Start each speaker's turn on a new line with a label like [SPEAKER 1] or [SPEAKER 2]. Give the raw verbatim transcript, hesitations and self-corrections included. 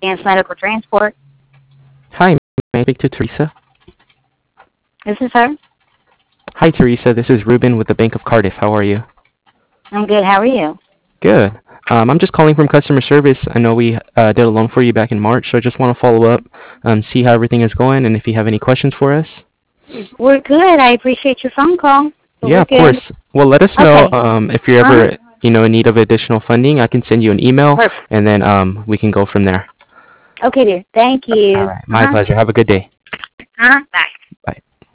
[SPEAKER 1] Advanced Medical Transport.
[SPEAKER 2] Hi, may I speak to Teresa?
[SPEAKER 1] This is her.
[SPEAKER 2] Hi, Teresa. This is Ruben with the Bank of Cardiff. How are you?
[SPEAKER 1] I'm good. How are you?
[SPEAKER 2] Good. Um, I'm just calling from customer service. I know we uh, did a loan for you back in March, so I just want to follow up, um, see how everything is going, and if you have any questions for us.
[SPEAKER 1] We're good. I appreciate your phone call. But
[SPEAKER 2] Yeah,
[SPEAKER 1] we're
[SPEAKER 2] of
[SPEAKER 1] good.
[SPEAKER 2] course. Well, let us know
[SPEAKER 1] Okay.
[SPEAKER 2] um, if you're
[SPEAKER 1] Uh-huh.
[SPEAKER 2] ever, you know, in need of additional funding. I can send you an email,
[SPEAKER 1] Perfect.
[SPEAKER 2] and then um, we can go from there.
[SPEAKER 1] Okay, dear. Thank
[SPEAKER 2] All
[SPEAKER 1] you.
[SPEAKER 2] right. My
[SPEAKER 1] Uh-huh.
[SPEAKER 2] pleasure. Have a good day.
[SPEAKER 1] Uh-huh. Bye.
[SPEAKER 2] Bye.